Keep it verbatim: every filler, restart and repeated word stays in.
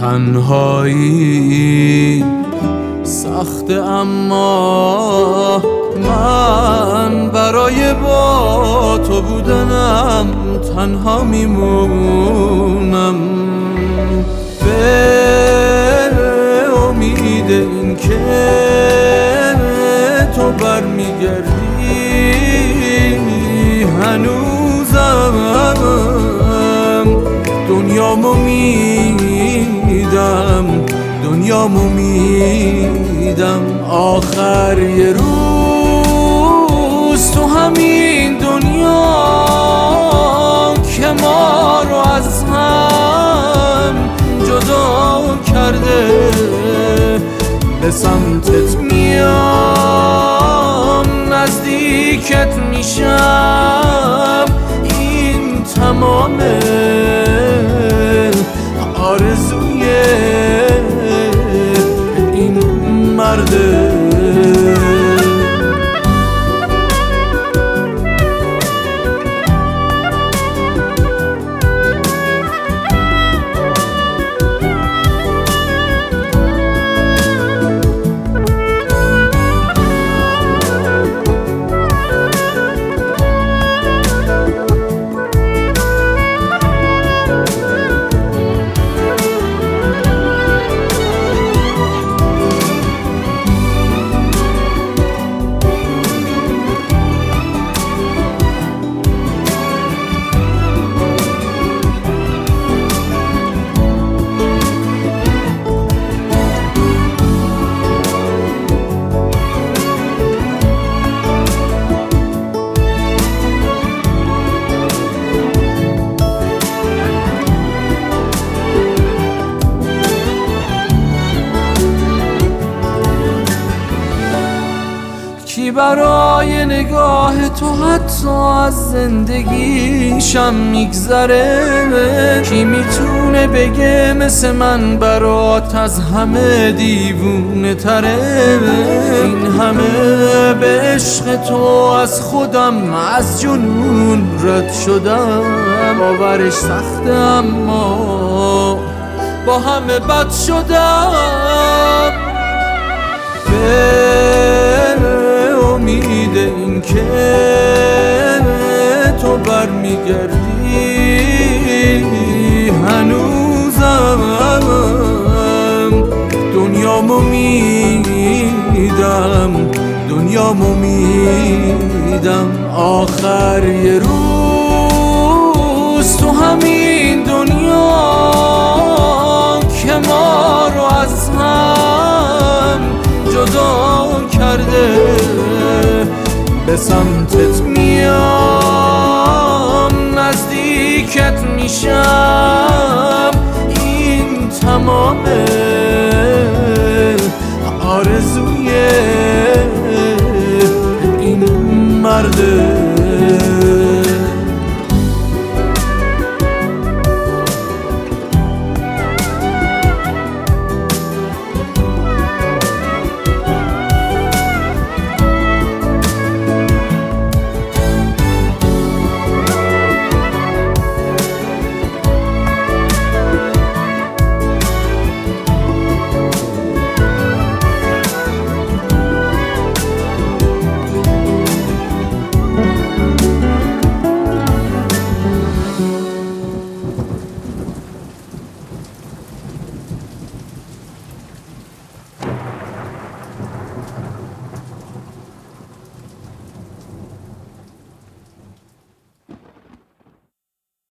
تنهایی سخت، اما من برای با تو بودنم تنها میمونم. به امید این که تو برمیگردی هنوزم دنیامو میدم، دنیامو میدم. آخر یه روز تو همین دنیا که ما رو از هم جدا کرده، به سمتت میام، نزدیکت میشم. این تمام آرزوی این مرده. کی برای نگاه تو حتی از زندگیشم میگذره؟ کی میتونه بگه مثل من برات از همه دیوونه تره؟ این همه به عشق تو از خودم از جنون رد شدم. باورش سخته اما با همه بد شدم. امید این که تو برمیگردی هنوزم دنیامو میدم، دنیامو میدم. آخر یه روز تو همین دنیا که ما رو از هم جدا کرده، به سمتت میام، نزدیکت میشم.